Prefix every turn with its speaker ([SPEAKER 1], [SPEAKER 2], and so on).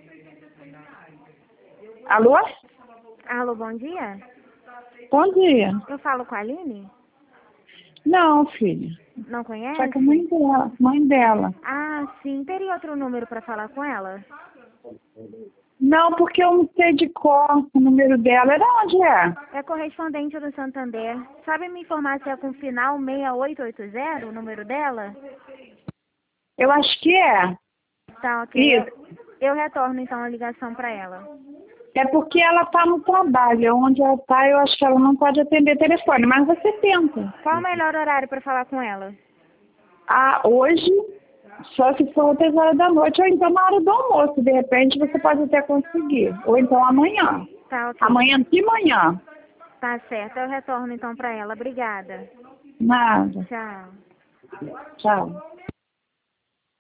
[SPEAKER 1] Alô?
[SPEAKER 2] Alô, bom dia.
[SPEAKER 1] Bom dia.
[SPEAKER 2] Eu falo com a Aline?
[SPEAKER 1] Não, filha.
[SPEAKER 2] Não conhece?
[SPEAKER 1] Só que a mãe dela.
[SPEAKER 2] Ah, sim. Teria outro número para falar com ela?
[SPEAKER 1] Não, porque eu não sei de cor o número dela. Era onde é?
[SPEAKER 2] É correspondente do Santander. Sabe me informar se é com final 6880, o número dela?
[SPEAKER 1] Eu acho que é.
[SPEAKER 2] Tá, ok.
[SPEAKER 1] Isso.
[SPEAKER 2] Eu retorno então a ligação para ela.
[SPEAKER 1] É porque ela está no trabalho. Onde ela está, eu acho que ela não pode atender telefone. Mas você tenta.
[SPEAKER 2] Qual o melhor horário para falar com ela?
[SPEAKER 1] Ah, hoje, só se for 3 horas da noite, ou então na hora do almoço. De repente, você pode até conseguir. Ou então amanhã.
[SPEAKER 2] Tá, ok.
[SPEAKER 1] Amanhã de manhã.
[SPEAKER 2] Tá certo. Eu retorno então para ela. Obrigada.
[SPEAKER 1] Nada.
[SPEAKER 2] Tchau.
[SPEAKER 1] Tchau.